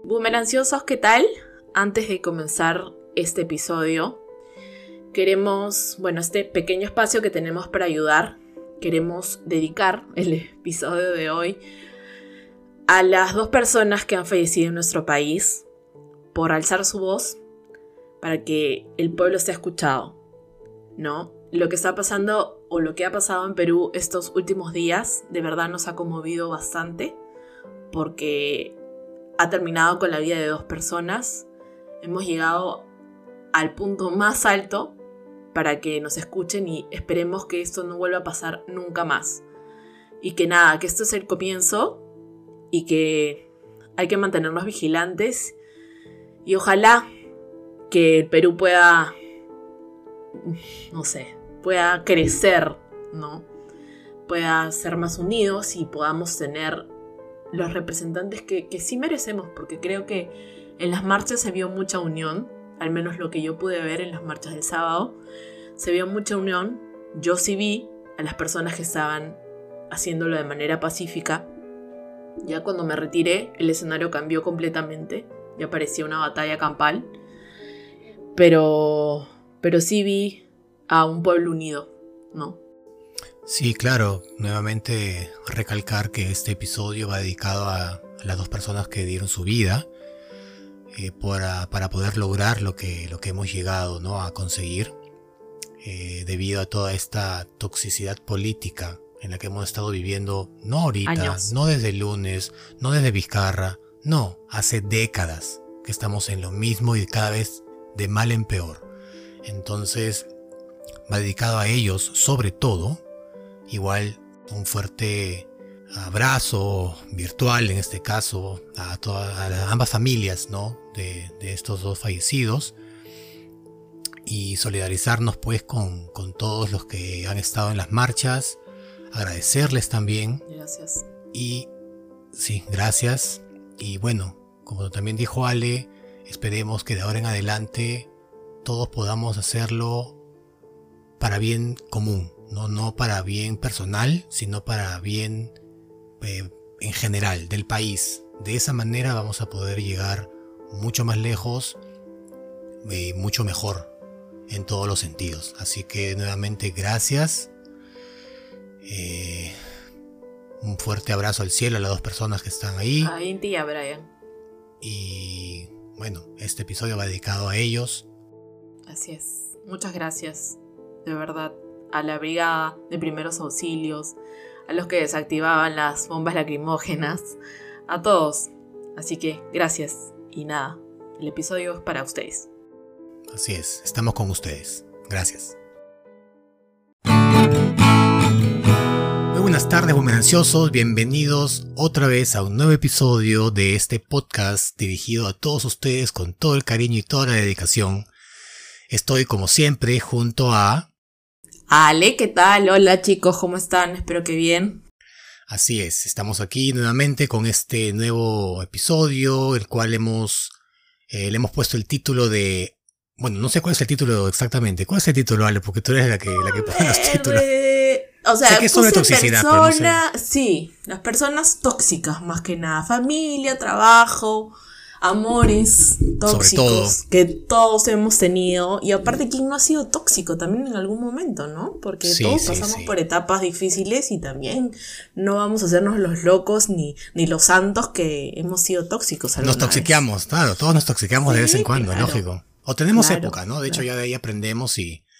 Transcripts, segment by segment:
Boomeranciosos, ¿qué tal? Antes de comenzar este episodio, queremos, este pequeño espacio que tenemos para ayudar, queremos dedicar el episodio de hoy a las 2 personas que han fallecido en nuestro país por alzar su voz para que el pueblo sea escuchado, ¿no? Lo que está pasando o lo que ha pasado en Perú estos últimos días de verdad nos ha conmovido bastante porque ha terminado con la vida de 2 personas. Hemos llegado al punto más alto para que nos escuchen y esperemos que esto no vuelva a pasar nunca más. Y que que esto es el comienzo y que hay que mantenernos vigilantes y ojalá que el Perú pueda crecer, ¿no? Pueda ser más unidos y podamos tener los representantes que sí merecemos, porque creo que en las marchas se vio mucha unión, al menos lo que yo pude ver en las marchas del sábado, se vio mucha unión. Yo sí vi a las personas que estaban haciéndolo de manera pacífica. Ya cuando me retiré, el escenario cambió completamente, ya parecía una batalla campal, pero sí vi a un pueblo unido, ¿no? Sí, claro, nuevamente recalcar que este episodio va dedicado a las 2 personas que dieron su vida para poder lograr lo que hemos llegado, ¿no?, a conseguir debido a toda esta toxicidad política en la que hemos estado viviendo, no ahorita, años. No desde el lunes, no desde Vizcarra, no, hace décadas que estamos en lo mismo y cada vez de mal en peor. Entonces va dedicado a ellos sobre todo. Igual un fuerte abrazo virtual en este caso a ambas familias, ¿no?, de estos 2 fallecidos, y solidarizarnos pues con todos los que han estado en las marchas, agradecerles también. Gracias. Y sí, gracias. Y bueno, como también dijo Ale, esperemos que de ahora en adelante todos podamos hacerlo para bien común. No para bien personal, sino para bien en general del país. De esa manera vamos a poder llegar mucho más lejos y mucho mejor en todos los sentidos. Así que nuevamente gracias. Un fuerte abrazo al cielo a las 2 personas que están ahí. A Inti y a Brian. Y bueno, este episodio va dedicado a ellos. Así es. Muchas gracias, de verdad. A la brigada de primeros auxilios, a los que desactivaban las bombas lacrimógenas, a todos. Así que gracias. Y el episodio es para ustedes. Así es, estamos con ustedes. Gracias. Muy buenas tardes, boomeranciosos. Bienvenidos otra vez a un nuevo episodio de este podcast dirigido a todos ustedes con todo el cariño y toda la dedicación. Estoy como siempre junto a Ale, ¿qué tal? Hola chicos, ¿cómo están? Espero que bien. Así es, estamos aquí nuevamente con este nuevo episodio, el cual le hemos puesto el título de... Bueno, no sé cuál es el título exactamente. ¿Cuál es el título, Ale? Porque tú eres la que pone los títulos. O sea, sé que es sobre toxicidad, pero no sé. Sí, las personas tóxicas más que nada. Familia, trabajo, amores tóxicos que todos hemos tenido. Y aparte, ¿quién no ha sido tóxico también en algún momento, no? Porque todos pasamos por etapas difíciles y también no vamos a hacernos los locos ni los santos que hemos sido tóxicos alguna Nos toxiqueamos, vez. Claro, todos nos toxiqueamos de vez en cuando, claro. Lógico. O tenemos Claro, época, ¿no? De hecho, ya de ahí aprendemos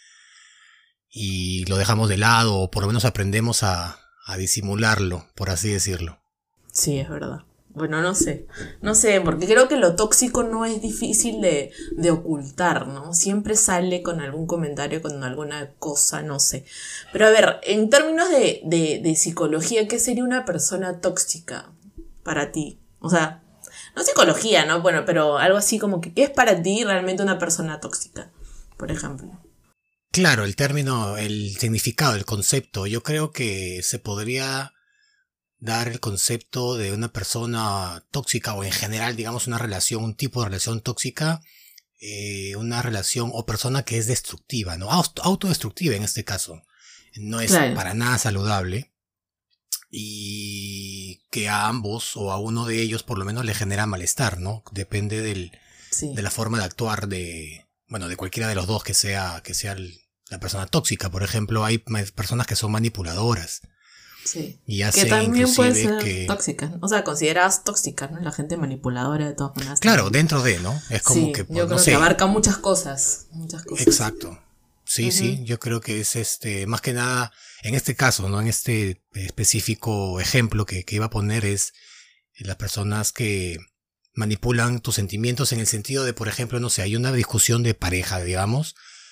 y lo dejamos de lado, o por lo menos aprendemos a disimularlo, por así decirlo. Sí, es verdad. Bueno, no sé, porque creo que lo tóxico no es difícil de ocultar, ¿no? Siempre sale con algún comentario, con alguna cosa, no sé. Pero a ver, en términos de psicología, ¿qué sería una persona tóxica para ti? O sea, no psicología, ¿no? Bueno, pero algo así como que, ¿qué es para ti realmente una persona tóxica, por ejemplo? Claro, el término, el significado, el concepto, yo creo que se podría dar el concepto de una persona tóxica o en general, digamos, una relación, un tipo de relación tóxica, una relación o persona que es destructiva, ¿no? Autodestructiva en este caso. No es para nada saludable. y que a ambos o a uno de ellos por lo menos le genera malestar, ¿no? Depende de la forma de actuar de cualquiera de los dos que sea la persona tóxica. Por ejemplo, hay personas que son manipuladoras. Sí. Y hace que también puede inclusive ser tóxica. O sea, consideradas tóxicas, ¿no? La gente manipuladora de todas maneras. Claro, dentro de, ¿no? Es como que, yo creo que abarca muchas cosas. Exacto. Sí, sí, yo creo que es más que nada, en este caso, ¿no? En este específico ejemplo que iba a poner es las personas que manipulan tus sentimientos en el sentido de, por ejemplo, no sé, hay una discusión de pareja, digamos,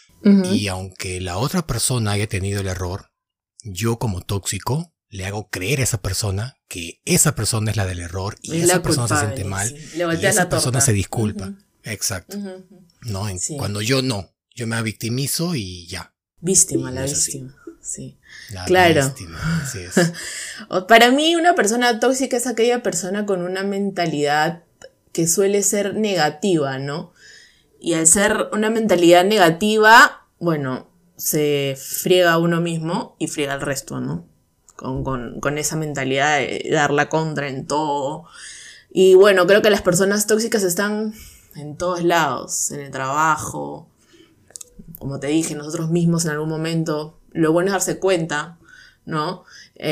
y aunque la otra persona haya tenido el error, yo como tóxico le hago creer a esa persona que esa persona es la del error y esa persona se siente mal y esa persona se disculpa. Exacto. ¿No? Cuando yo me victimizo y ya. Víctima, y la no víctima. Sí. La claro. víctima, así es. Para mí, una persona tóxica es aquella persona con una mentalidad que suele ser negativa, ¿no? Y al ser una mentalidad negativa, bueno, se friega a uno mismo y friega al resto, ¿no? Con esa mentalidad de dar la contra en todo. Y bueno, creo que las personas tóxicas están en todos lados, en el trabajo, como te dije, nosotros mismos en algún momento. Lo bueno es darse cuenta, ¿no?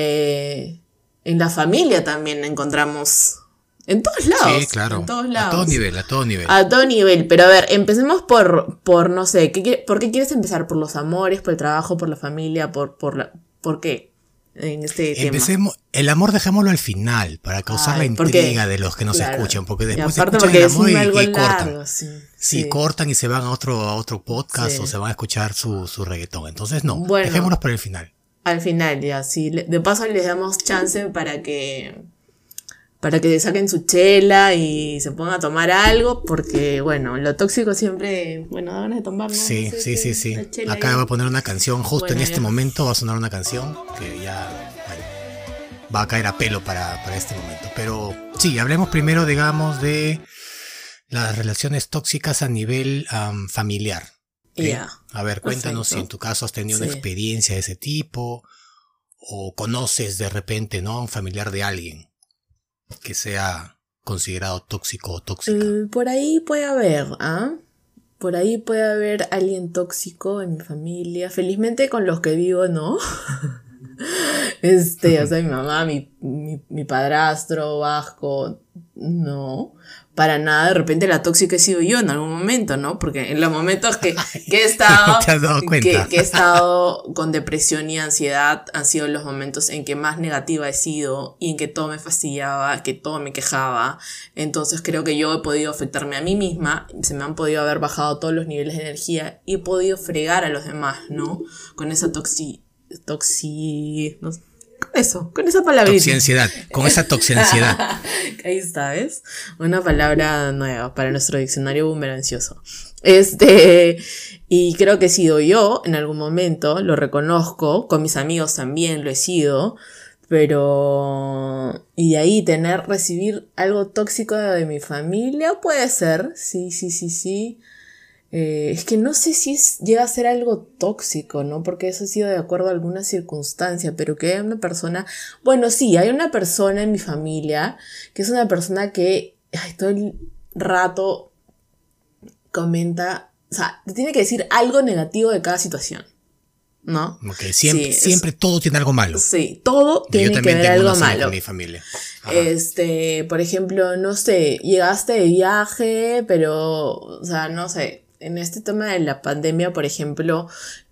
En la familia también encontramos, en todos lados. Sí, claro. En todos lados. A todo nivel. A todo nivel. Pero a ver, empecemos por no sé, ¿por qué quieres empezar? ¿Por los amores, por el trabajo, por la familia, por qué? En este Empecemos, tema. el amor dejémoslo al final, para causar la intriga de los que nos escuchan, porque después escuchan el amor y cortan. Cortan. Sí, cortan y se van a otro podcast o se van a escuchar su reggaetón. Entonces no, dejémoslos para el final. Al final, ya, sí. De paso les damos chance para que saquen su chela y se pongan a tomar algo, porque, bueno, lo tóxico siempre, da ganas de tomar, ¿no? Sí. Acá ahí. voy a poner una canción, justo en este ya. momento va a sonar una canción que ya va a caer a pelo para este momento. Pero sí, hablemos primero, digamos, de las relaciones tóxicas a nivel familiar. Ya. A ver, cuéntanos si en tu caso has tenido una experiencia de ese tipo o conoces de repente, ¿no? Un familiar de alguien que sea considerado tóxico o tóxica. Por ahí puede haber, Por ahí puede haber alguien tóxico en mi familia. Felizmente con los que vivo, ¿no? O sea, mi mamá, mi padrastro, Vasco, no. Para nada, de repente la tóxica he sido yo en algún momento, ¿no? Porque en los momentos que he estado, ¿te has dado cuenta? que he estado con depresión y ansiedad, han sido los momentos en que más negativa he sido y en que todo me fastidiaba, que todo me quejaba. Entonces creo que yo he podido afectarme a mí misma, se me han podido haber bajado todos los niveles de energía y he podido fregar a los demás, ¿no? Con esa no sé. Con esa palabrita. Toxiansiedad, con esa toxiansiedad. Ahí está, ¿ves? Una palabra nueva para nuestro diccionario boomerancioso. Y creo que he sido yo en algún momento, lo reconozco, con mis amigos también lo he sido, pero... Y de ahí recibir algo tóxico de mi familia, puede ser, sí. Es que no sé si llega a ser algo tóxico, ¿no? Porque eso ha sido de acuerdo a alguna circunstancia, pero que hay una persona... Bueno, sí, hay una persona en mi familia que es una persona que todo el rato comenta... O sea, te tiene que decir algo negativo de cada situación, ¿no? Okay, siempre todo tiene algo malo. Sí, todo tiene que ver algo malo. Con mi familia. Por ejemplo, no sé, llegaste de viaje, pero, o sea, no sé... En este tema de la pandemia, por ejemplo,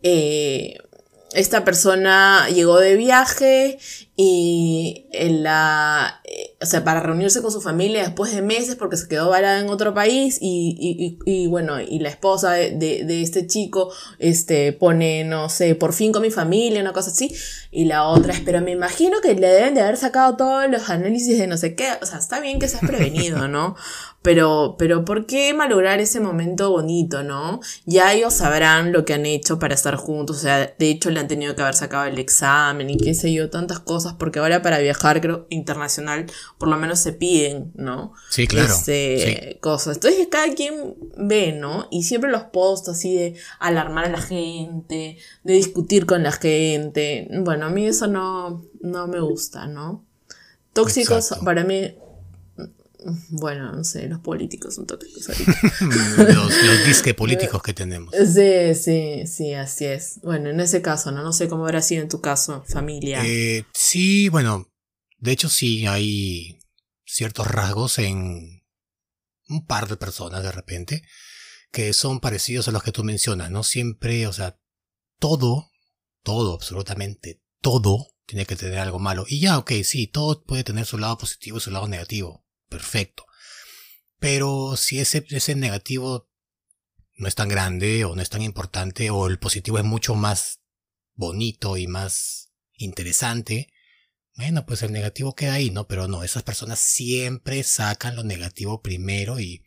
esta persona llegó de viaje y para reunirse con su familia después de meses porque se quedó varada en otro país y la esposa de este chico pone, no sé, por fin con mi familia, una cosa así, y la otra pero me imagino que le deben de haber sacado todos los análisis de no sé qué, o sea, está bien que seas prevenido, ¿no? Pero ¿por qué malograr ese momento bonito, no? Ya ellos sabrán lo que han hecho para estar juntos, o sea, de hecho le han tenido que haber sacado el examen y qué sé yo, tantas cosas cosas, porque ahora para viajar, creo, internacional, por lo menos se piden, ¿no? Sí, claro. Cosas. Entonces cada quien ve, ¿no? Y siempre los posts así de alarmar a la gente, de discutir con la gente. Bueno, a mí eso no me gusta, ¿no? Tóxicos, Exacto. para mí, bueno, no sé, los políticos son tóxicos ahorita. los disque políticos que tenemos. Sí, así es. Bueno, en ese caso, no sé cómo habrá sido en tu caso, familia. Sí, bueno, de hecho sí hay ciertos rasgos en un par de personas de repente que son parecidos a los que tú mencionas, ¿no? Siempre, o sea, todo, absolutamente todo tiene que tener algo malo. Y ya, ok, sí, todo puede tener su lado positivo y su lado negativo. Perfecto. Pero si ese negativo no es tan grande o no es tan importante o el positivo es mucho más bonito y más interesante, bueno, pues el negativo queda ahí, ¿no? Pero no, esas personas siempre sacan lo negativo primero y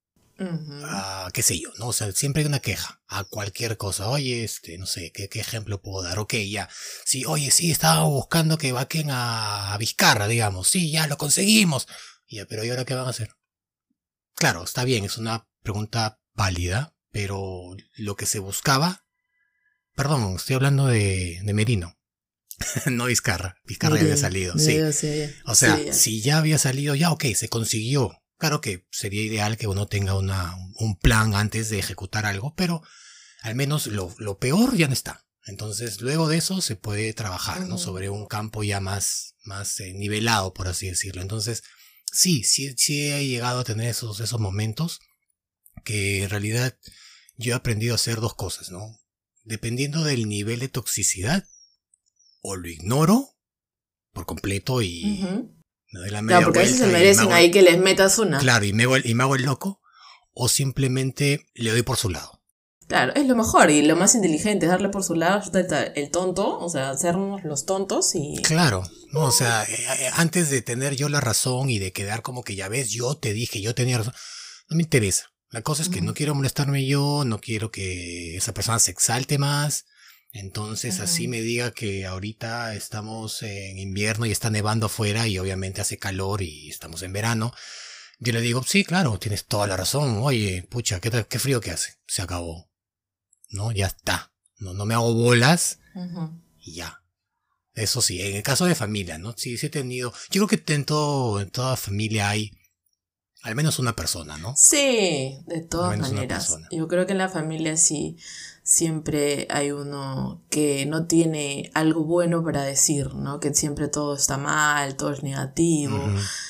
qué sé yo, ¿no? O sea, siempre hay una queja a cualquier cosa. Oye, no sé, ¿qué ejemplo puedo dar? Ok, ya. Sí, oye, sí, estaba buscando que vaquen a Vizcarra, digamos. Sí, ya lo conseguimos. Ya, pero ¿y ahora qué van a hacer? Claro, está bien, es una pregunta válida, pero lo que se buscaba... Perdón, estoy hablando de Merino. No Vizcarra. Vizcarra ya había salido, sí. O sea, si ya había salido, ya ok, se consiguió. Claro que sería ideal que uno tenga un plan antes de ejecutar algo, pero al menos lo peor ya no está. Entonces, luego de eso se puede trabajar, ¿no? Sobre un campo ya más nivelado, por así decirlo. Entonces, sí he llegado a tener esos momentos que en realidad yo he aprendido a hacer dos cosas, ¿no? Dependiendo del nivel de toxicidad, o lo ignoro por completo y me doy la media claro, porque a veces vuelta se merecen ahí que les metas una. Claro, y me hago el loco, o simplemente le doy por su lado. Claro, es lo mejor y lo más inteligente, es darle por su lado el tonto, o sea, hacernos los tontos y... Claro, no, o sea, antes de tener yo la razón y de quedar como que ya ves, yo te dije, yo tenía razón, no me interesa. La cosa es que no quiero molestarme yo, no quiero que esa persona se exalte más. Entonces así me diga que ahorita estamos en invierno y está nevando afuera y obviamente hace calor y estamos en verano. Yo le digo, sí, claro, tienes toda la razón. Oye, pucha, qué frío que hace. Se acabó. No, ya está. No me hago bolas y ya. Eso sí, en el caso de familia, ¿no? Sí he tenido... Yo creo que en toda familia hay al menos una persona, ¿no? Sí, de todas maneras. Yo creo que en la familia sí siempre hay uno que no tiene algo bueno para decir, ¿no? Que siempre todo está mal, todo es negativo.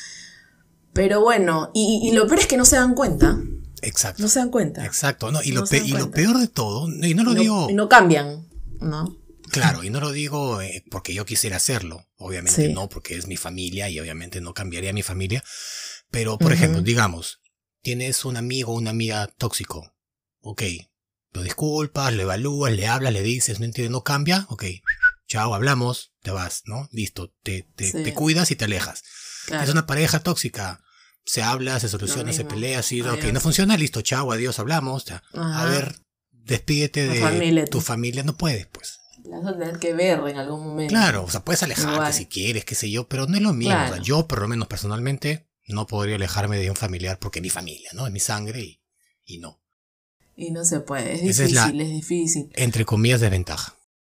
Pero bueno, y lo peor es que no se dan cuenta. Exacto. No se dan cuenta. Exacto, no, lo peor de todo, y no lo digo... Y no cambian, ¿no? Claro, y no lo digo porque yo quisiera hacerlo. Obviamente no, porque es mi familia y obviamente no cambiaría mi familia. Pero, por ejemplo, digamos, tienes un amigo o una amiga tóxico. Ok, lo disculpas, lo evalúas, le hablas, le dices, no entiende, no cambia. Ok, chao, hablamos, te vas, ¿no? Listo, te cuidas y te alejas. Claro. Es una pareja tóxica. Se habla, se soluciona, se pelea, así, ok, no funciona, listo, chao, adiós, hablamos. A ver, despídete de tu familia, no puedes, pues. La vas a tener que ver en algún momento. Claro, o sea, puedes alejarte si quieres, qué sé yo, pero no es lo mismo. Claro. O sea, yo, por lo menos personalmente, no podría alejarme de un familiar porque es mi familia, ¿no? Es mi sangre y no. Y no se puede, es difícil. Entre comillas, desventaja.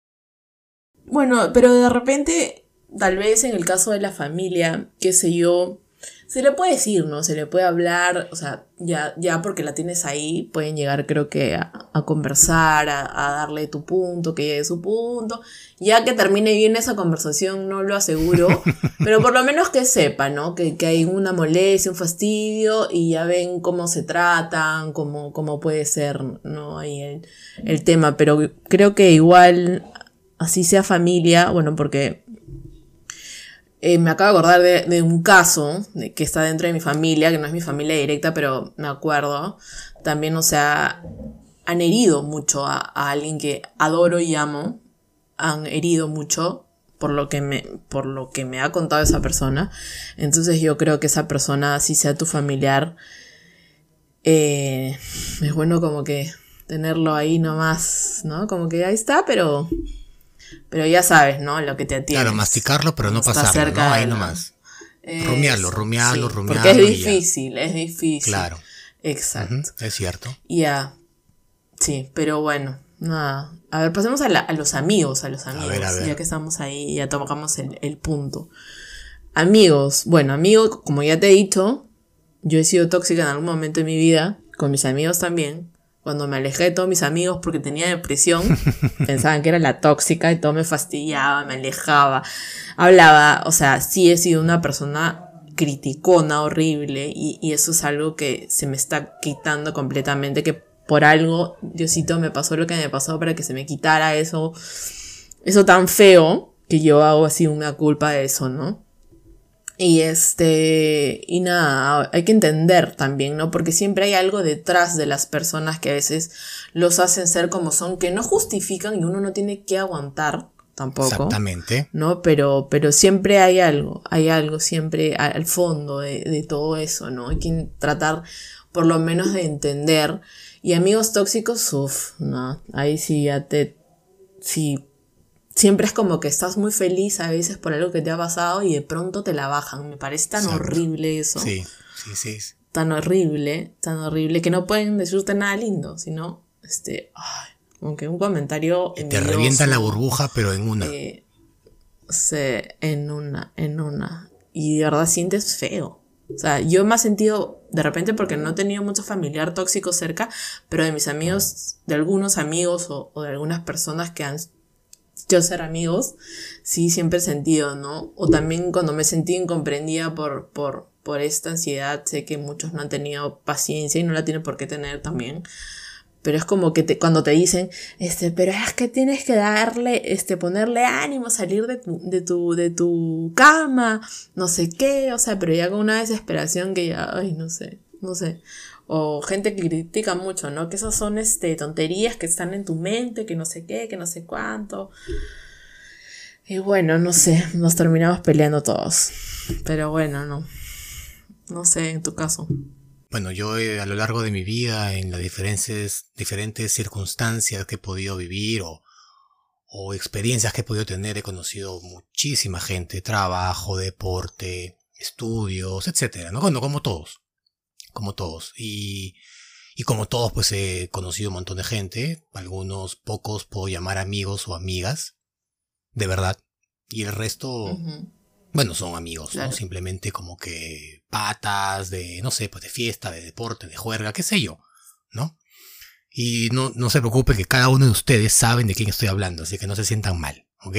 Bueno, pero de repente, tal vez en el caso de la familia, qué sé yo, se le puede decir, ¿no? Se le puede hablar, o sea, ya porque la tienes ahí, pueden llegar creo que a conversar, a darle tu punto, que llegue su punto. Ya que termine bien esa conversación, no lo aseguro, pero por lo menos que sepa, ¿no? Que hay una molestia, un fastidio, y ya ven cómo se tratan, cómo puede ser, ¿no? Ahí el tema, pero creo que igual, así sea familia, bueno, porque... me acabo de acordar de un caso que está dentro de mi familia, que no es mi familia directa, pero me acuerdo. También, o sea, han herido mucho a alguien que adoro y amo. Han herido mucho por lo que me ha contado esa persona. Entonces yo creo que esa persona, así sea tu familiar, es bueno como que tenerlo ahí nomás, ¿no? Como que ahí está, pero Pero ya sabes, ¿no? Lo que te atienes. Claro, masticarlo, pero no pasarlo, ¿no? Ahí nomás. Rumiarlo, sí, rumiarlo. Porque es difícil. Claro. Exacto. Es cierto. Ya, sí, pero bueno, nada. A ver, pasemos a los amigos, a ver. Ya que estamos ahí, ya tocamos el punto. Amigos, bueno, amigos, como ya te he dicho, yo he sido tóxica en algún momento de mi vida, con mis amigos también. Cuando me alejé de todos mis amigos porque tenía depresión, pensaban que era la tóxica y todo me fastidiaba, me alejaba, hablaba, o sea, sí he sido una persona criticona, horrible, y eso es algo que se me está quitando completamente, que por algo, Diosito, me pasó lo que me pasó para que se me quitara eso tan feo, que yo hago así una culpa de eso, ¿no? Y nada, hay que entender también, ¿no? Porque siempre hay algo detrás de las personas que a veces los hacen ser como son, que no justifican y uno no tiene que aguantar tampoco. Exactamente. ¿No? Pero siempre hay algo siempre al fondo de todo eso, ¿no? Hay que tratar por lo menos de entender. Y amigos tóxicos, no, ahí sí sí. Siempre es como que estás muy feliz a veces por algo que te ha pasado y de pronto te la bajan. Me parece tan horrible eso. Sí. Tan horrible que no pueden decirte nada lindo, sino, como que un comentario y te revientan la burbuja, pero en una. En una. Y de verdad sientes feo. O sea, yo me he sentido, de repente porque no he tenido mucho familiar tóxico cerca, pero de mis amigos, de algunos amigos o de algunas personas que han yo ser amigos, sí, siempre he sentido, ¿no? O también cuando me sentí incomprendida por esta ansiedad, sé que muchos no han tenido paciencia y no la tienen por qué tener también, pero es como que cuando te dicen, pero es que tienes que darle, ponerle ánimo, salir de tu cama, no sé qué, o sea, pero ya con una desesperación que ya, ay, no sé. O gente que critica mucho, ¿no? Que esas son tonterías que están en tu mente, que no sé qué, que no sé cuánto. Y bueno, no sé, nos terminamos peleando todos. Pero bueno, no sé, en tu caso. Bueno, yo a lo largo de mi vida, en las diferentes circunstancias que he podido vivir o experiencias que he podido tener, he conocido muchísima gente, trabajo, deporte, estudios, etcétera, ¿no? Bueno, como todos. Y como todos, pues he conocido un montón de gente. Algunos pocos puedo llamar amigos o amigas, de verdad. Y el resto, bueno, son amigos, claro. ¿No? Simplemente como que patas de, no sé, pues de fiesta, de deporte, de juerga, qué sé yo, ¿no? Y no se preocupe que cada uno de ustedes saben de quién estoy hablando, así que no se sientan mal, ¿ok?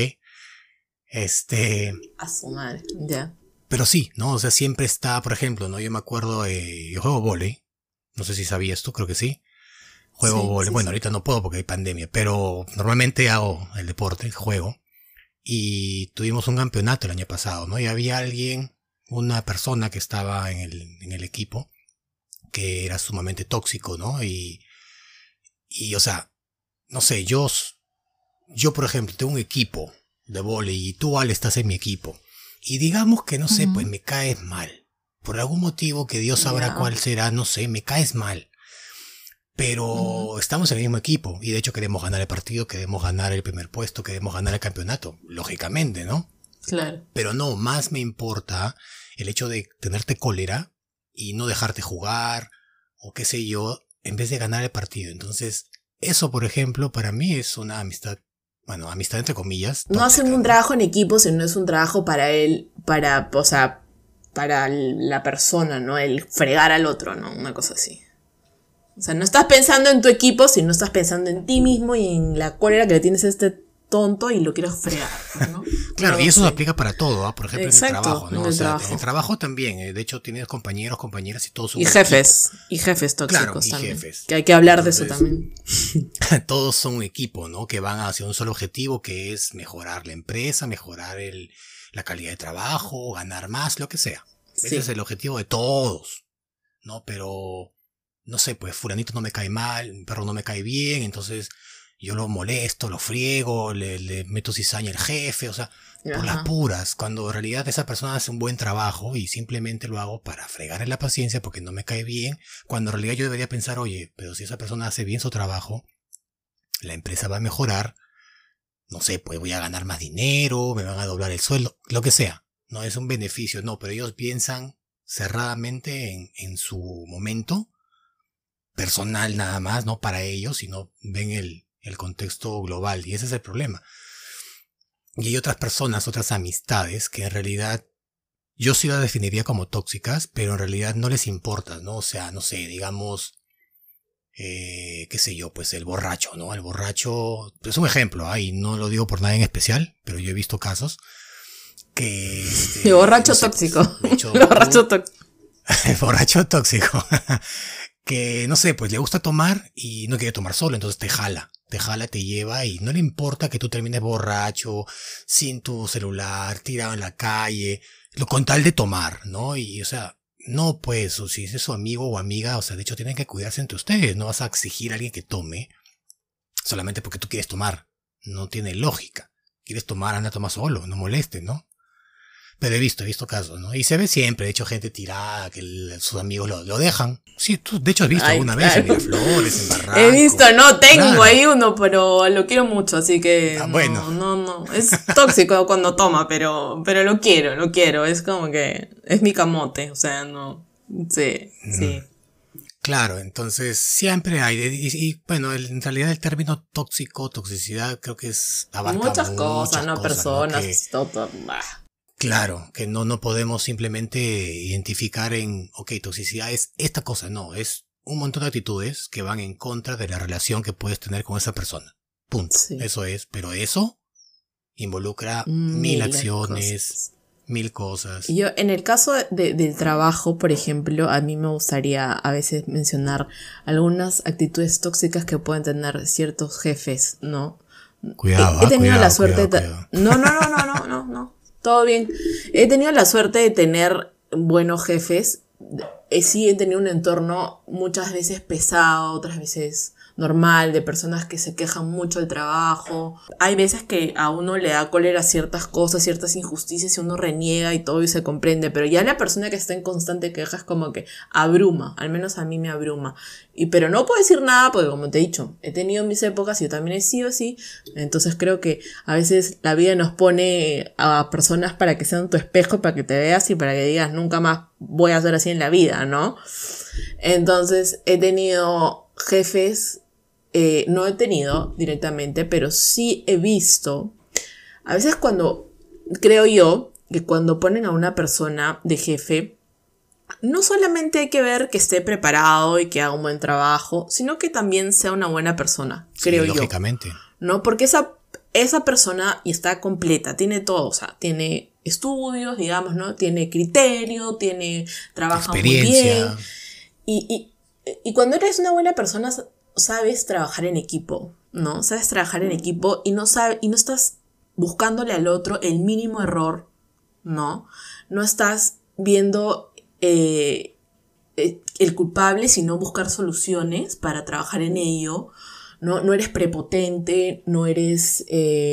A su madre, ya. Pero sí, ¿no? O sea, siempre está, por ejemplo, ¿no? Yo me acuerdo, yo juego vóley. No sé si sabías tú, creo que sí. Juego vóley. Bueno, ahorita no puedo porque hay pandemia, pero normalmente hago el deporte, juego. Y tuvimos un campeonato el año pasado, ¿no? Y había una persona que estaba en el equipo, que era sumamente tóxico, ¿no? Y o sea, no sé, yo, por ejemplo, tengo un equipo de vóley y tú, Ale, estás en mi equipo. Y digamos que, no sé, pues me caes mal. Por algún motivo que Dios sabrá cuál será, no sé, me caes mal. Pero estamos en el mismo equipo. Y de hecho queremos ganar el partido, queremos ganar el primer puesto, queremos ganar el campeonato. Lógicamente, ¿no? Claro. Pero no, más me importa el hecho de tenerte cólera y no dejarte jugar, o qué sé yo, en vez de ganar el partido. Entonces, eso, por ejemplo, para mí es una amistad. Bueno, amistad entre comillas. Tóxica, no hacen un trabajo en equipo, sino es un trabajo para la persona, ¿no? El fregar al otro, ¿no? Una cosa así. O sea, no estás pensando en tu equipo, sino estás pensando en ti mismo y en la cólera que le tienes a este tonto y lo quieres fregar, ¿no? Claro, no, y eso se aplica para todo, ¿eh? Por ejemplo, exacto, en el trabajo, ¿no? En el trabajo también, de hecho tienes compañeros, compañeras y todos son y jefes tóxicos, claro, y también. Jefes. Que hay que hablar de eso también. Todos son un equipo, ¿no? Que van hacia un solo objetivo, que es mejorar la empresa, mejorar la calidad de trabajo, ganar más, lo que sea. Sí. Ese es el objetivo de todos, ¿no? Pero, no sé, pues fulanito no me cae mal, mi perro no me cae bien, entonces yo lo molesto, lo friego, le meto cizaña al jefe, o sea, por las puras, cuando en realidad esa persona hace un buen trabajo y simplemente lo hago para fregarle la paciencia porque no me cae bien, cuando en realidad yo debería pensar, oye, pero si esa persona hace bien su trabajo, la empresa va a mejorar, no sé, pues voy a ganar más dinero, me van a doblar el sueldo, lo que sea. No es un beneficio, no, pero ellos piensan cerradamente en su momento personal nada más, no para ellos, sino ven el contexto global, y ese es el problema. Y hay otras personas, otras amistades que en realidad yo sí las definiría como tóxicas, pero en realidad no les importa, ¿no? O sea, no sé, digamos, qué sé yo, pues el borracho, ¿no? El borracho es un ejemplo, y no lo digo por nada en especial, pero yo he visto casos que... El borracho no sé, tóxico. pues, de hecho, El borracho tóxico. el borracho tóxico. Que, no sé, pues le gusta tomar y no quiere tomar solo, entonces te jala, te lleva y no le importa que tú termines borracho, sin tu celular, tirado en la calle, lo con tal de tomar, ¿no? Y, o sea, no, pues, o si es su amigo o amiga, o sea, de hecho tienen que cuidarse entre ustedes, no vas a exigir a alguien que tome solamente porque tú quieres tomar, no tiene lógica. Quieres tomar, anda a tomar solo, no molestes, ¿no? Pero he visto casos, ¿no? Y se ve siempre, de hecho, gente tirada, que sus amigos lo dejan. Sí, tú, de hecho, has visto alguna vez en Miraflores, en Barranco. He visto, no, tengo Claro. ahí uno, pero lo quiero mucho, así que Bueno. no. Es tóxico cuando toma, pero lo quiero. Es como que es mi camote, o sea, no. Sí. Claro, entonces siempre hay, bueno, en realidad el término tóxico, toxicidad, creo que abarca Muchas cosas, ¿no? Personas, Que, todo. claro, que no podemos simplemente identificar ok, toxicidad es esta cosa, no, es un montón de actitudes que van en contra de la relación que puedes tener con esa persona. Punto. Sí. Eso es, pero eso involucra Mil mil acciones, cosas. mil cosas. Yo, en el caso del trabajo, por ejemplo, a mí me gustaría a veces mencionar algunas actitudes tóxicas que pueden tener ciertos jefes, ¿no? Cuidado, He tenido la suerte cuidado. No, todo bien. He tenido la suerte de tener buenos jefes. Sí he tenido un entorno muchas veces pesado, otras veces normal, de personas que se quejan mucho del trabajo. Hay veces que a uno le da cólera ciertas cosas, ciertas injusticias y uno reniega y todo y se comprende, pero ya la persona que está en constante queja es como que abruma, al menos a mí me abruma. Pero no puedo decir nada porque, como te he dicho, he tenido mis épocas y yo también he sido así, entonces creo que a veces la vida nos pone a personas para que sean tu espejo, para que te veas y para que digas nunca más voy a ser así en la vida, ¿no? Entonces he tenido jefes, no he tenido directamente, pero sí he visto, a veces creo yo que cuando ponen a una persona de jefe, no solamente hay que ver que esté preparado y que haga un buen trabajo, sino que también sea una buena persona, creo yo. Lógicamente. ¿No? Porque esa persona y está completa, tiene todo, o sea, tiene estudios, digamos, ¿no? Tiene criterio, trabaja muy bien. Y cuando eres una buena persona, sabes trabajar en equipo, ¿no? Sabes trabajar en equipo y no estás buscándole al otro el mínimo error, ¿no? No estás viendo el culpable, sino buscar soluciones para trabajar en ello. No eres prepotente, no eres,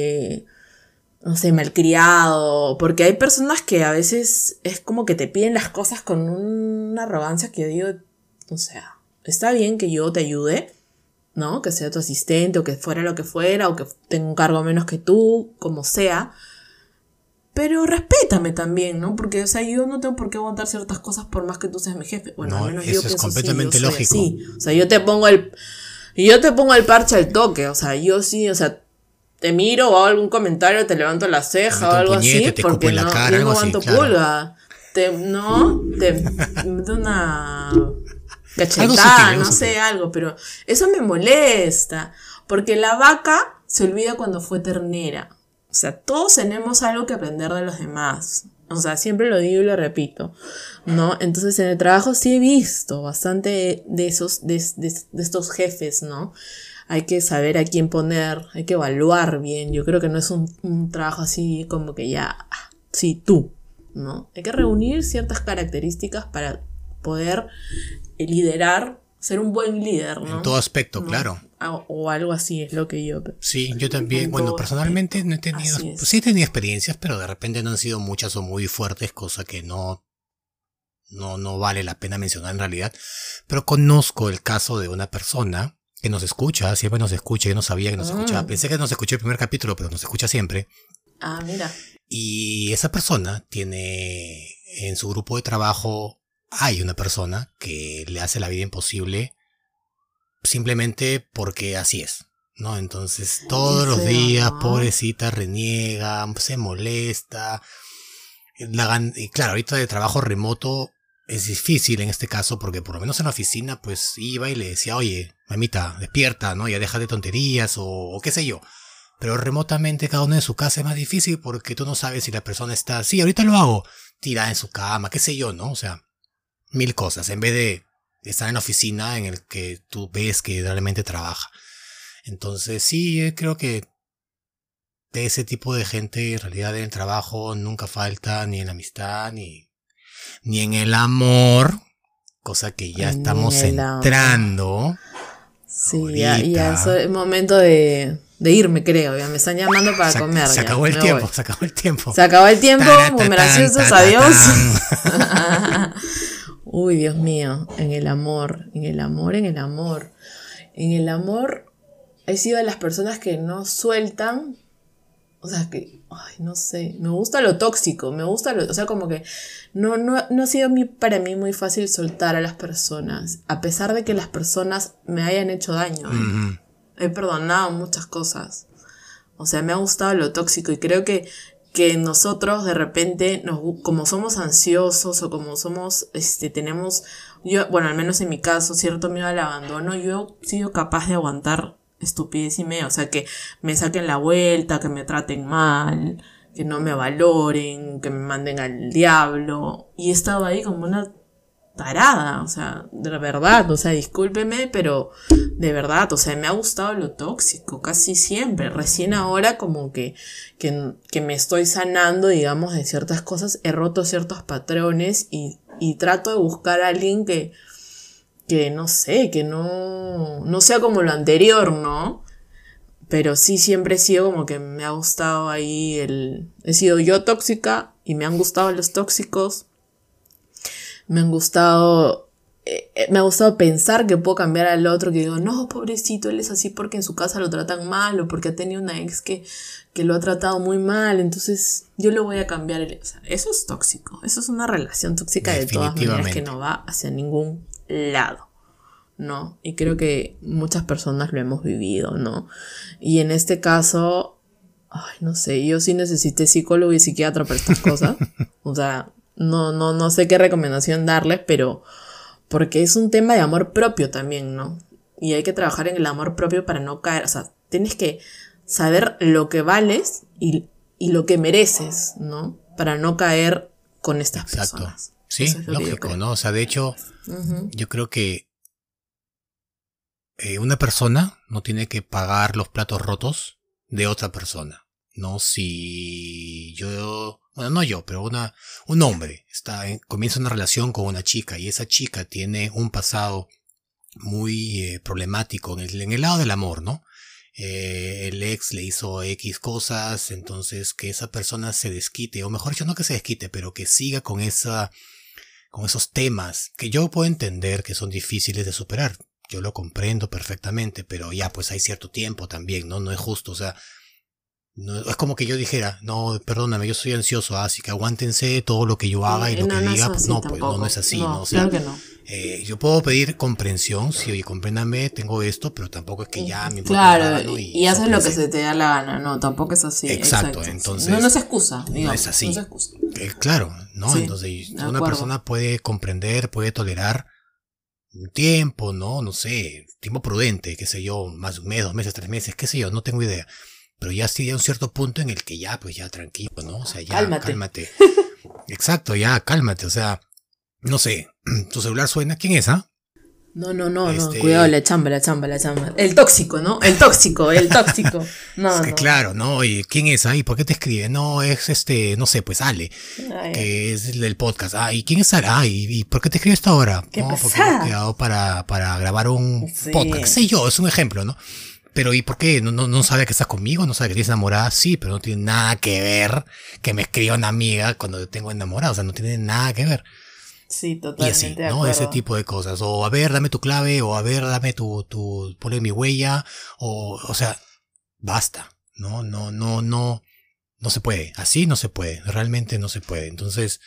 no sé, malcriado, porque hay personas que a veces es como que te piden las cosas con una arrogancia que yo digo, o sea, está bien que yo te ayude, ¿no? Que sea tu asistente o que fuera lo que fuera o que tenga un cargo menos que tú, como sea, pero respétame también, ¿no? Porque, o sea, yo no tengo por qué aguantar ciertas cosas por más que tú seas mi jefe. Bueno, No, al menos eso yo es pienso completamente así, yo soy lógico. así. O sea, yo te pongo el parche al toque, o sea, yo sí, o sea, te miro o hago algún comentario, te levanto la ceja o algo así, te porque escupo en la cara, yo algo no así, aguanto claro. pulga. Te meto una cachetada, Algo sutil, algo no sé, sutil. algo, pero eso me molesta, porque la vaca se olvida cuando fue ternera. O sea, todos tenemos algo que aprender de los demás. O sea, siempre lo digo y lo repito, ¿no? Entonces, en el trabajo sí he visto bastante de estos jefes, ¿no? Hay que saber a quién poner, hay que evaluar bien. Yo creo que no es un trabajo así como que ya, sí, tú, ¿no? Hay que reunir ciertas características para poder liderar, ser un buen líder, ¿no? En todo aspecto, ¿no? claro. O algo así es lo que yo... Sí, yo también, En bueno, todo personalmente no he tenido, Así es. pues sí he tenido experiencias, pero de repente no han sido muchas o muy fuertes, cosa que no vale la pena mencionar en realidad. Pero conozco el caso de una persona que nos escucha, siempre nos escucha, yo no sabía que nos escuchaba, pensé que nos escuchó el primer capítulo, pero nos escucha siempre. Ah, mira. Y esa persona tiene en su grupo de trabajo, hay una persona que le hace la vida imposible simplemente porque así es, ¿no? Entonces todos los días, pobrecita, reniega, se molesta. Y claro, ahorita de trabajo remoto es difícil en este caso porque por lo menos en la oficina pues iba y le decía, oye, mamita, despierta, ¿no? Ya deja de tonterías o qué sé yo. Pero remotamente cada uno en su casa es más difícil porque tú no sabes si la persona está, sí, ahorita lo hago, tirada en su cama, qué sé yo, ¿no? O sea, mil cosas, en vez de estar en la oficina en el que tú ves que realmente trabaja. Entonces sí, yo creo que de ese tipo de gente en realidad en el trabajo nunca falta ni en la amistad ni en el amor, cosa que ya estamos entrando. Sí, ya es momento de irme, creo. Ya me están llamando para comer. Se acabó el tiempo. Se acabó el tiempo, muy graciosos, adiós. Uy, Dios mío, en el amor he sido de las personas que no sueltan. O sea, que, ay, no sé, me gusta lo tóxico, o sea, como que no ha sido para mí muy fácil soltar a las personas, a pesar de que las personas me hayan hecho daño. Mm-hmm. He perdonado muchas cosas. O sea, me ha gustado lo tóxico y creo que nosotros de repente, como somos ansiosos o como somos, bueno, al menos en mi caso, cierto miedo al abandono, yo he sido capaz de aguantar estupidez y media, o sea, que me saquen la vuelta, que me traten mal, que no me valoren, que me manden al diablo, y he estado ahí como una tarada, o sea, de verdad, o sea, discúlpeme, pero de verdad, o sea, me ha gustado lo tóxico casi siempre. Recién ahora como que me estoy sanando, digamos, de ciertas cosas, he roto ciertos patrones y trato de buscar a alguien que no sé, que no sea como lo anterior, ¿no? Pero sí siempre he sido como que me ha gustado ahí he sido yo tóxica y me han gustado los tóxicos. Me ha gustado pensar que puedo cambiar al otro, que digo, no, pobrecito, él es así porque en su casa lo tratan mal o porque ha tenido una ex que lo ha tratado muy mal, entonces yo lo voy a cambiar. O sea, eso es tóxico, eso es una relación tóxica de todas maneras que no va hacia ningún lado, ¿no? Y creo que muchas personas lo hemos vivido, ¿no? Y en este caso, ay, no sé, yo sí necesité psicólogo y psiquiatra para estas cosas, o sea, no sé qué recomendación darles, pero porque es un tema de amor propio también, ¿no? Y hay que trabajar en el amor propio para no caer, o sea, tienes que saber lo que vales y lo que mereces, ¿no? Para no caer con estas personas. Sí, lógico, ¿no? O sea, de hecho, yo creo que una persona no tiene que pagar los platos rotos de otra persona, ¿no? Si yo, bueno, no yo, pero un hombre comienza una relación con una chica y esa chica tiene un pasado muy problemático en el lado del amor, ¿no? El ex le hizo X cosas, entonces que esa persona se desquite, o mejor dicho, no que se desquite, pero que siga con esos temas que yo puedo entender que son difíciles de superar. Yo lo comprendo perfectamente, pero ya pues hay cierto tiempo también, ¿no? No es justo, o sea, no, es como que yo dijera, no, perdóname, yo soy ansioso, así que aguántense todo lo que yo haga y lo que diga, pues no, pues no es así, ¿no? O sea, claro que no. Yo puedo pedir comprensión, sí, oye, compréndame, tengo esto, pero tampoco es que ya me claro, ¿no? y haces lo que se te da la gana, no, tampoco es así. Exacto. Entonces no es excusa, digamos, no es así. No es excusa. Claro, ¿no? Sí, entonces una persona puede comprender, puede tolerar un tiempo, ¿no? sé, tiempo prudente, qué sé yo, más de un mes, 2 meses, 3 meses, qué sé yo, no tengo idea. Pero ya sí hay un cierto punto en el que ya, pues ya tranquilo, ¿no? O sea, ya cálmate. Exacto, ya cálmate, o sea, no sé, tu celular suena, ¿quién es, ah? No, cuidado, la chamba. El tóxico, ¿no? El tóxico. No, es que claro, ¿no? ¿Y quién es ahí? ¿Por qué te escribe? No, es no sé, pues Ale, que es el del podcast. ¿Y quién es Ale? ¿Y por qué te escribe esta hora? No, porque hemos quedado para grabar un podcast, qué sé yo, es un ejemplo, ¿no? Pero ¿y por qué? ¿No sabe que estás conmigo? ¿No sabe que tienes enamorada? Sí, pero no tiene nada que ver que me escriba una amiga cuando yo tengo enamorada. O sea, no tiene nada que ver. Sí, Y así, totalmente de ¿no? Ese acuerdo. tipo de cosas. O a ver, dame tu clave, o a ver, dame ponle mi huella, o sea, basta. No se puede. Así no se puede. Realmente no se puede. Entonces,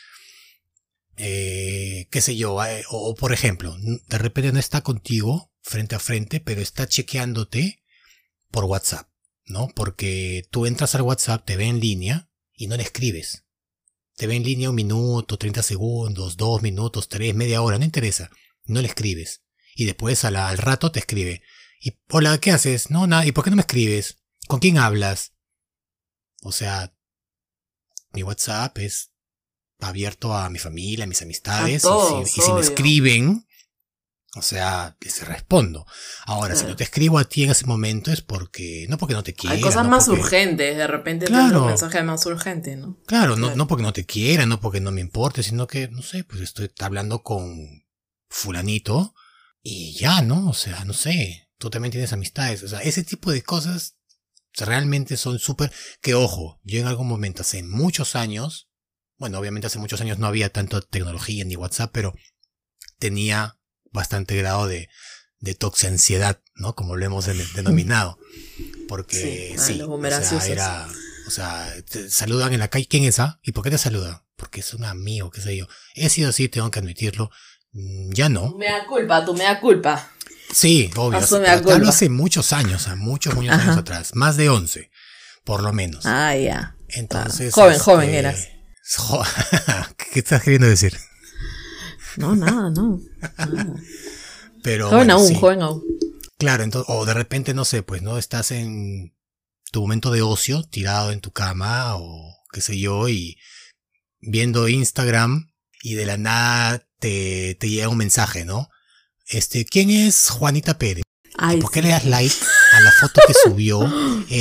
qué sé yo, o por ejemplo, de repente no está contigo frente a frente, pero está chequeándote por WhatsApp, ¿no? Porque tú entras al WhatsApp, te ve en línea y no le escribes. Te ve en línea 1 minuto, 30 segundos, 2 minutos, 3, media hora, no interesa. No le escribes. Y después al rato te escribe. Y, hola, ¿qué haces? No, nada. ¿Y por qué no me escribes? ¿Con quién hablas? O sea, mi WhatsApp es abierto a mi familia, a mis A amistades. todos, Y si me obvio. escriben, o sea, les respondo. Ahora, si no Claro. te escribo a ti en ese momento es porque, no porque no te Hay quiera, cosas no más porque, urgentes, de repente te entra un claro, mensaje más urgente, ¿no? claro, Claro. no porque no te quiera, no porque no me importe, sino que, no sé, pues estoy hablando con fulanito y ya, ¿no? O sea, no sé, tú también tienes amistades, o sea, ese tipo de cosas realmente son súper, que ojo, yo en algún momento, hace muchos años, bueno, obviamente hace muchos años no había tanta tecnología ni WhatsApp, pero tenía bastante grado de toxiansiedad, ¿no? Como lo hemos denominado. Sí, Porque a los sí, o sea, bumeraciosos. o sea, te saludan en la calle, ¿quién es esa? ¿Y por qué te saluda? Porque es un amigo, qué sé yo. He sido así, tengo que admitirlo. Ya no. Me da culpa, tú me da culpa. Sí, obvio, Asume pero la te hablo culpa. hace muchos años, muchos años Ajá. atrás, más de 11, por lo menos. Ah, ya. Ah, Entonces, joven eras. jo- ¿qué estás queriendo decir? No, nada, no. Nada. Pero Joven bueno, aún, sí. joven aún. Claro, entonces, o de repente, no sé, pues, ¿no? Estás en tu momento de ocio, tirado en tu cama, o qué sé yo, y viendo Instagram, y de la nada te llega un mensaje, ¿no? ¿Quién es Juanita Pérez? ¿Y Ay, por qué le sí. das like a la foto que subió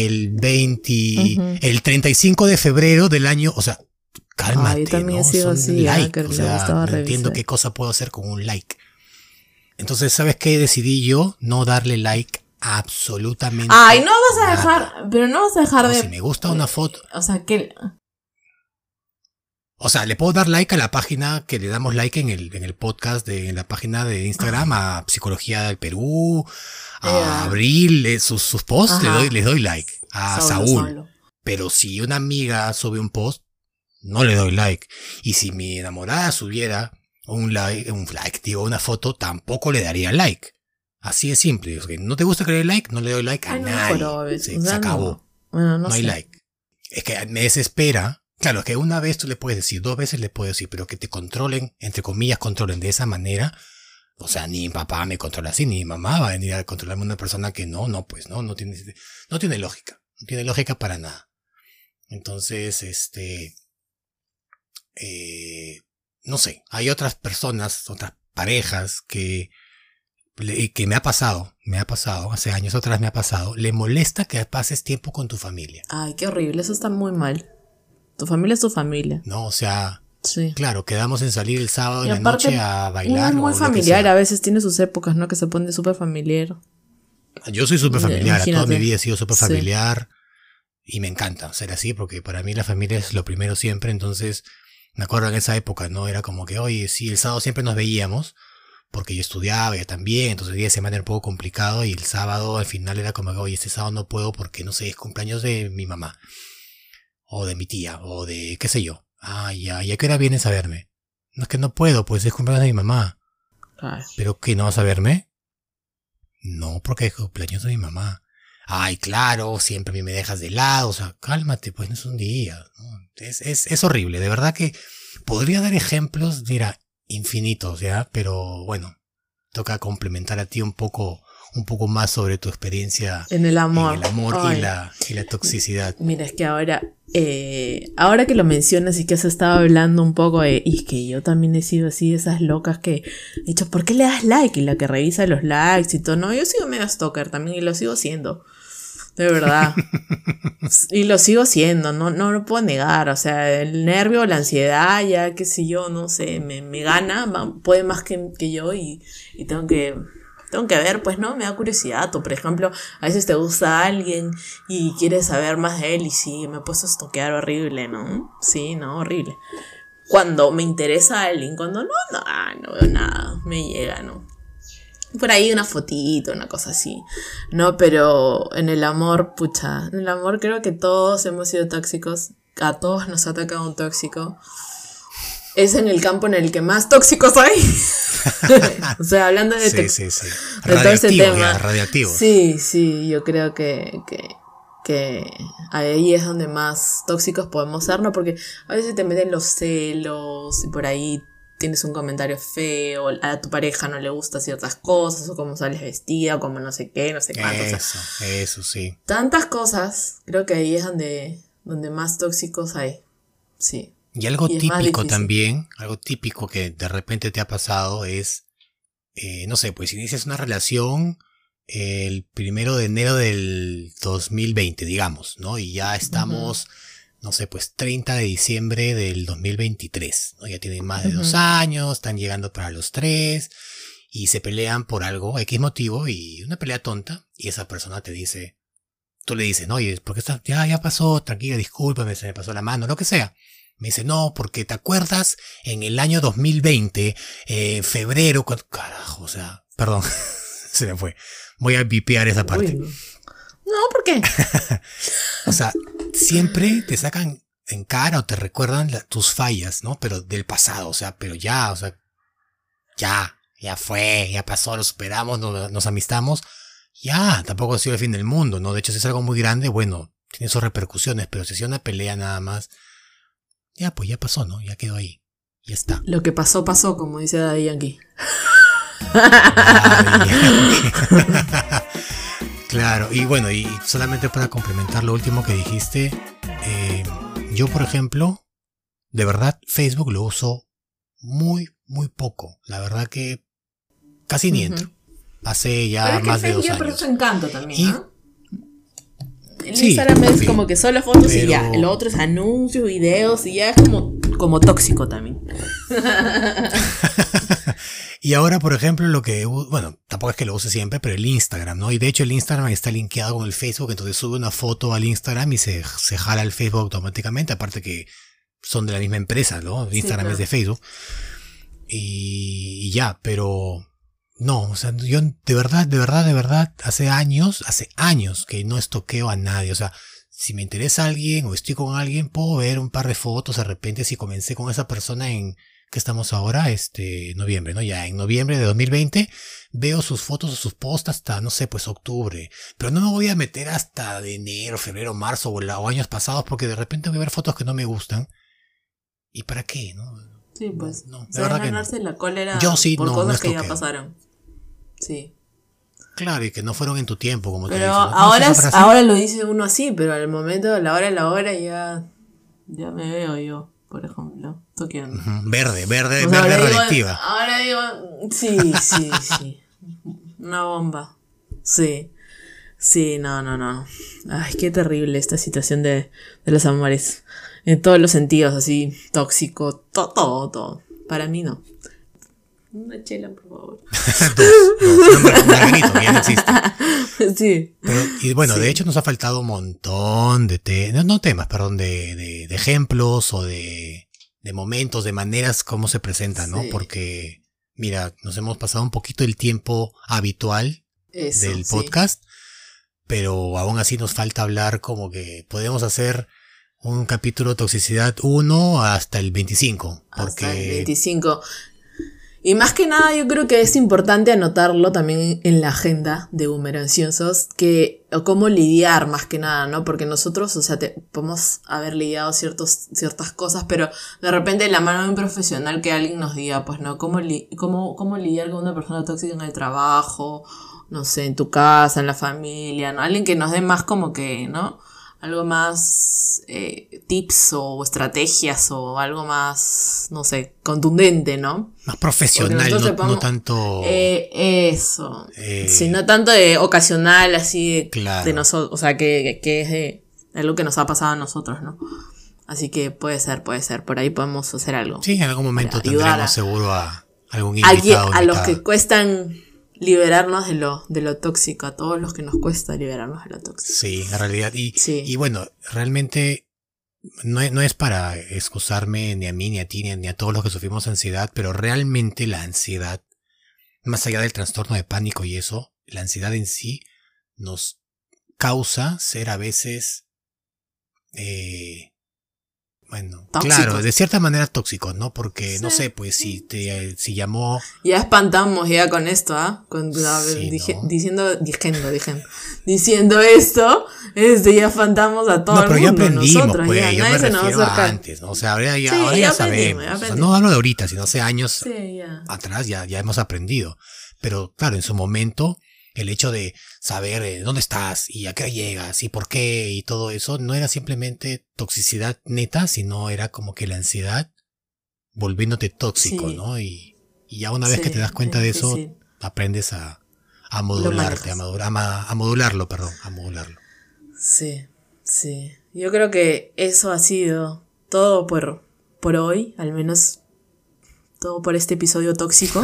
Ujú. el 35 de febrero del año? O sea, Ah, yo cálmate, también he ¿no? sido Son así, ah, like, que o le sea, gustaba no entiendo revisar. qué cosa puedo hacer con un like. Entonces, ¿sabes qué? Decidí yo no darle like a Ay, absolutamente no vas a nada. dejar, pero no vas a dejar No, si de... me gusta una foto, O sea, que... o sea, le puedo dar like a la página que le damos like en el podcast, en la página de Instagram, a Psicología del Perú, a Ya. Abril, sus posts, Ajá. les doy like. A Solo, Saúl. solo. Pero si una amiga sube un post, no le doy like. Y si mi enamorada subiera un like, digo, una foto, tampoco le daría like. Así de simple. O sea, no te gusta que le dé like, no le doy like a Ay, no mejoró, nadie. a veces. O Se sea, acabó. no. Bueno, no No hay sé. like. Es que me desespera. Claro, que una vez tú le puedes decir, 2 veces le puedes decir, pero que te controlen, entre comillas, controlen de esa manera. O sea, ni mi papá me controla así, ni mi mamá va a venir a controlarme a una persona que pues no tiene lógica. No tiene lógica para nada. Entonces, no sé, hay otras personas, otras parejas que me ha pasado, hace años atrás me ha pasado, le molesta que pases tiempo con tu familia, Ay, qué horrible. Eso está muy mal. Tu familia es tu familia. ¿no? O sea, Sí. claro, quedamos en salir el sábado Y en la noche aparte, a uno es bailar muy o lo que familiar. A sea. veces tiene sus épocas, ¿no? Que se pone súper familiar. Yo soy súper familiar, toda mi Imagínate. vida he sido súper Sí. familiar y me encanta ser así porque para mí la familia es lo primero siempre, entonces me acuerdo en esa época, ¿no? Era como que, oye, sí, el sábado siempre nos veíamos porque yo estudiaba, ella también, entonces el día de semana era un poco complicado y el sábado al final era como que, oye, este sábado no puedo porque, no sé, es cumpleaños de mi mamá o de mi tía o de qué sé yo. Ah, ya, ¿y a qué hora vienes a verme? No es que no puedo, pues es cumpleaños de mi mamá. Ay. ¿Pero qué, no vas a verme? No, porque es cumpleaños de mi mamá. Ay, claro, siempre a mí me dejas de lado, o sea, cálmate, pues no es un día, ¿no? Es horrible, de verdad que podría dar ejemplos, mira, infinitos, ¿ya? Pero bueno, toca complementar a ti un poco más sobre tu experiencia En el en amor. el amor Ay. y la toxicidad. Mira, es que ahora que lo mencionas y que has estado hablando un poco y es que yo también he sido así de esas locas que he dicho, ¿por qué le das like? Y la que revisa los likes y todo, no, yo sigo medio stalker también y lo sigo siendo, de verdad. Y lo sigo siendo, no lo puedo negar, o sea, el nervio, la ansiedad, ya qué sé yo, no sé, me gana, puede más que yo y tengo que ver, pues, ¿no? Me da curiosidad. O, por ejemplo, a veces te gusta alguien y quieres saber más de él y sí, me he puesto a estoquear horrible, ¿no? Sí, no, horrible. cuando me interesa alguien, cuando no veo nada, me llega, ¿no? Por ahí una fotito, una cosa así, ¿no? Pero en el amor, en el amor creo que todos hemos sido tóxicos, a todos nos ha tocado un tóxico. Es en el campo en el que más tóxicos hay. O sea, hablando de, sí. De todo ese tema. Radioactivos. Sí, yo creo que ahí es donde más tóxicos podemos ser, ¿no? Porque a veces te meten los celos y por ahí tienes un comentario feo, a tu pareja no le gustan ciertas cosas, o cómo sales vestida, o como no sé qué, no sé cuánto. Eso, sí. Tantas cosas, creo que ahí es donde más tóxicos hay, sí. Y algo típico también, algo típico que de repente te ha pasado es, no sé, pues inicias una relación el 1 de enero del 2020, digamos, ¿no? Y ya estamos, no sé, pues 30 de diciembre del 2023, ¿no? Ya tienen más de 2 años, están llegando para los 3, y se pelean por algo, X motivo, y una pelea tonta, y esa persona te dice, tú le dices, no, oye, ¿por qué estás? Ya pasó, tranquila, discúlpame, se me pasó la mano, lo que sea. Me dice, no, porque te acuerdas en el año 2020, febrero, carajo, o sea, perdón, se me fue. Voy a vipear esa parte. Uy, no, ¿por qué? O sea, siempre te sacan en cara o te recuerdan tus fallas, ¿no? Pero del pasado, o sea, pero ya, o sea, ya fue, ya pasó, lo superamos, nos amistamos. Ya, tampoco ha sido el fin del mundo, ¿no? De hecho, si es algo muy grande, bueno, tiene sus repercusiones, pero si es una pelea nada más, ya, pues ya pasó, ¿no? Ya quedó ahí. Ya está. Lo que pasó, como dice Daddy Yankee. Claro, y bueno, y solamente para complementar lo último que dijiste, yo, por ejemplo, de verdad, Facebook lo uso muy poco. La verdad que casi ni entro. Hace ya más de 2 años. Pero es su encanto también, ¿no? El sí, Instagram es como que solo fotos y ya. Lo otro es anuncios, videos y ya es como tóxico también. Y ahora, por ejemplo, bueno, tampoco es que lo use siempre, pero el Instagram, ¿no? Y de hecho el Instagram está linkeado con el Facebook, entonces sube una foto al Instagram y se jala al Facebook automáticamente, aparte que son de la misma empresa, ¿no? Instagram es de Facebook. Y ya, pero no, o sea, yo de verdad, hace años que no estoqueo a nadie, o sea, si me interesa alguien o estoy con alguien, puedo ver un par de fotos de repente si comencé con esa persona en que estamos ahora, noviembre, ¿no? Ya en noviembre de 2020 veo sus fotos o sus posts hasta, no sé, pues octubre. Pero no me voy a meter hasta de enero, febrero, marzo o años pasados porque de repente voy a ver fotos que no me gustan. ¿Y para qué, no? Sí, pues. No, se va a ganarse la cólera por cosas que ya pasaron. Sí. Claro, y que no fueron en tu tiempo, como pero te dicen. ¿no? Ahora lo dice uno así, pero al momento, a la hora ya me veo yo. Por ejemplo, toqueando. Verde radioactiva. Ahora digo, sí. Una bomba. Sí, no. Ay, qué terrible esta situación de los amores. En todos los sentidos, así, tóxico, todo. Para mí no. Una chela, por favor. Dos. Margarito, ya no existe. Sí. Pero, y bueno, sí. De hecho nos ha faltado un montón de ejemplos o de momentos, de maneras como se presentan, ¿no? Sí. Porque, mira, nos hemos pasado un poquito el tiempo habitual del podcast, pero aún así nos falta hablar como que podemos hacer un capítulo de Toxicidad 1 hasta el 25. Porque... Hasta el 25. Y más que nada yo creo que es importante anotarlo también en la agenda de Boomer Ansiosos, o cómo lidiar más que nada, ¿no? Porque nosotros, o sea, podemos haber lidiado ciertas cosas, pero de repente de la mano de un profesional que alguien nos diga, pues, ¿no? ¿Cómo lidiar con una persona tóxica en el trabajo, no sé, en tu casa, en la familia, ¿no? Alguien que nos dé más como que, ¿no? Algo más tips o estrategias o algo más, no sé, contundente, ¿no? Más profesional, no tanto... Eso. Sí, no tanto de ocasional, así claro. De nosotros, o sea, que es de algo que nos ha pasado a nosotros, ¿no? Así que puede ser, por ahí podemos hacer algo. Sí, en algún momento tendremos seguro a algún invitado. A los que cuestan liberarnos de lo tóxico, a todos los que nos cuesta liberarnos de lo tóxico. Sí, en realidad. Sí. Y bueno, realmente no es para excusarme ni a mí, ni a ti, ni a todos los que sufrimos ansiedad, pero realmente la ansiedad, más allá del trastorno de pánico y eso, la ansiedad en sí nos causa ser a veces, bueno, tóxicos. Claro, de cierta manera tóxicos, ¿no? Porque, Sí. no sé, pues si llamó... Ya espantamos ya con esto, ¿ah? Sí, ¿no? Diciendo esto, ya espantamos a todo No, el pero mundo. ya aprendimos, Nosotros, pues, ya, yo nadie me se nos va a refiero a acercar. antes, ¿no? O sea, ahora Sí, ya ya aprendimos, sabemos. ya O sea, aprendimos. no hablo de ahorita, sino hace años Sí, ya. atrás ya hemos aprendido. Pero claro, en su momento, el hecho de saber dónde estás y a qué hora llegas y por qué y todo eso, no era simplemente toxicidad neta, sino era como que la ansiedad volviéndote tóxico, Sí. ¿no? Y ya una vez que te das cuenta es de eso, difícil. aprendes a modularte, manejas. a modularlo, perdón, a modularlo. Sí, sí. Yo creo que eso ha sido todo por hoy, al menos todo por este episodio tóxico.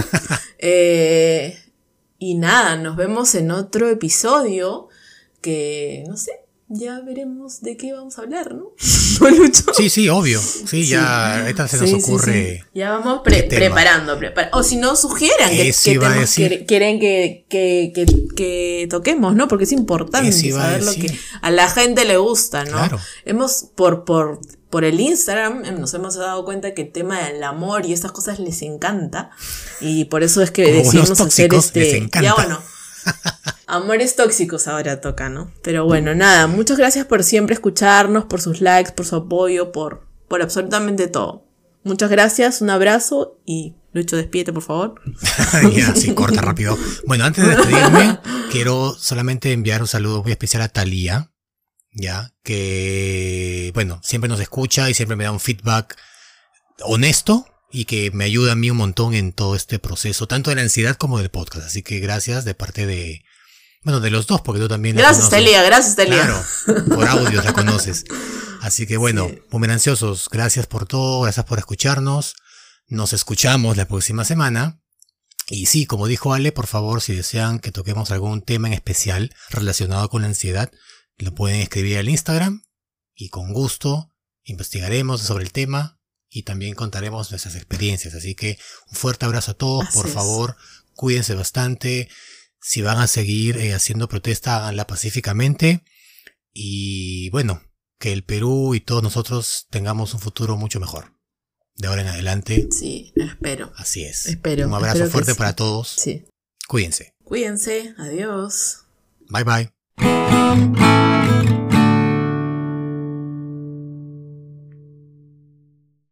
Y nada, nos vemos en otro episodio que, no sé, ya veremos de qué vamos a hablar, ¿no? ¿No, Lucho? Sí, obvio. Sí, ya ahorita se nos ocurre. Sí. Ya vamos qué tema. preparando. O si no, sugieran qué temas quieren que toquemos, ¿no? Porque es importante saber lo que a la gente le gusta, ¿no? Claro. Hemos, por el Instagram, nos hemos dado cuenta que el tema del amor y estas cosas les encanta. Y por eso es que como decidimos hacer les encanta. Ya bueno. Amores tóxicos ahora toca, ¿no? Pero bueno, nada, muchas gracias por siempre escucharnos, por sus likes, por su apoyo, por absolutamente todo. Muchas gracias, un abrazo y Lucho, despídete, por favor. Ya, sí, corta rápido. Bueno, antes de despedirme, quiero solamente enviar un saludo muy especial a Talía, ya, que, bueno, siempre nos escucha y siempre me da un feedback honesto y que me ayuda a mí un montón en todo este proceso, tanto de la ansiedad como del podcast. Así que gracias de parte de, bueno, de los dos, porque tú también gracias, la conoces. Gracias, Talía. Claro, por audio la conoces. Así que bueno, sí. Muy ansiosos, gracias por todo, gracias por escucharnos. Nos escuchamos la próxima semana. Y sí, como dijo Ale, por favor, si desean que toquemos algún tema en especial relacionado con la ansiedad, lo pueden escribir al Instagram y con gusto investigaremos sobre el tema y también contaremos nuestras experiencias. Así que un fuerte abrazo a todos, por favor, cuídense bastante. Si van a seguir haciendo protesta, háganla pacíficamente. Y bueno, que el Perú y todos nosotros tengamos un futuro mucho mejor. De ahora en adelante. Sí, espero. Así es. Espero. Un abrazo fuerte sí. para todos. Sí. Cuídense. Cuídense. Adiós. Bye bye.